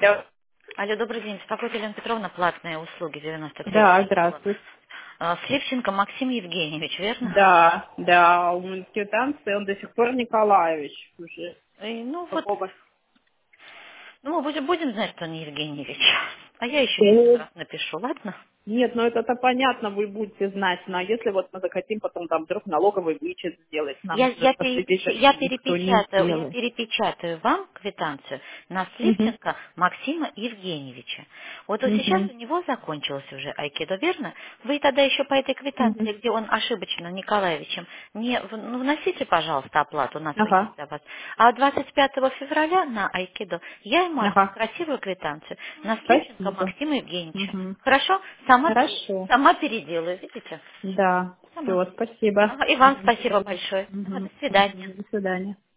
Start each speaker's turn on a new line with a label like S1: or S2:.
S1: Да,
S2: Алло, добрый день. Беспокоит Елена Петровна, платные услуги, 93-я
S1: да,
S2: школа.
S1: здравствуйте.
S2: Слепченко Максим Евгеньевич, верно?
S1: Да, да, он квитанции, он до сих пор Николаевич уже.
S2: Ну вот,
S1: Какого?
S2: ну мы будем знать, что он Евгеньевич. А я еще ему
S1: Э,
S2: раз напишу, ладно?
S1: Нет, ну это-то понятно, вы будете знать, но если вот мы захотим потом там вдруг налоговый вычет сделать, нам же посвятить никто не
S2: Я
S1: сделает.
S2: перепечатаю вам квитанцию на
S1: Угу,
S2: Слепченко Максима Евгеньевича. Вот сейчас
S1: угу,
S2: у него закончилось уже айкидо, верно? Вы тогда еще по этой
S1: угу.
S2: квитанции, где он ошибочно Николаевичем, вносите, пожалуйста, оплату, у нас есть
S1: Ага,
S2: для вас. А 25 февраля на айкидо я ему отдам
S1: ага,
S2: красивую квитанцию на Слепченко
S1: спасибо.
S2: Максима Евгеньевича.
S1: Угу.
S2: Хорошо?
S1: Хорошо,
S2: Сама переделаю, видите?
S1: да,
S2: Сама.
S1: все, спасибо.
S2: Ага, и вам
S1: Угу.
S2: спасибо большое. Ага,
S1: Угу.
S2: до свидания.
S1: До свидания.